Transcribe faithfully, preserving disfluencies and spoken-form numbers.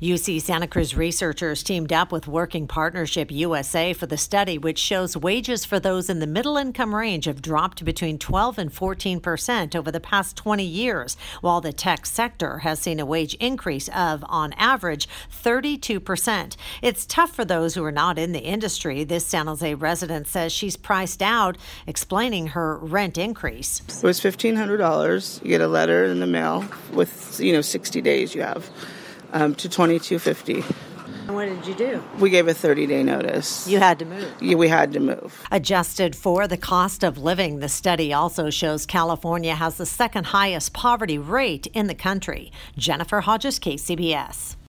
U C Santa Cruz researchers teamed up with Working Partnership U S A for the study, which shows wages for those in the middle income range have dropped between twelve and fourteen percent over the past twenty years, while the tech sector has seen a wage increase of, on average, thirty-two percent. It's tough for those who are not in the industry. This San Jose resident says she's priced out, explaining her rent increase. It was fifteen hundred dollars. You get a letter in the mail with, you know, sixty days you have, um, to twenty-two fifty. And what did you do? We gave a thirty-day notice. You had to move. Yeah, we had to move. Adjusted for the cost of living, the study also shows California has the second highest poverty rate in the country. Jennifer Hodges, K C B S.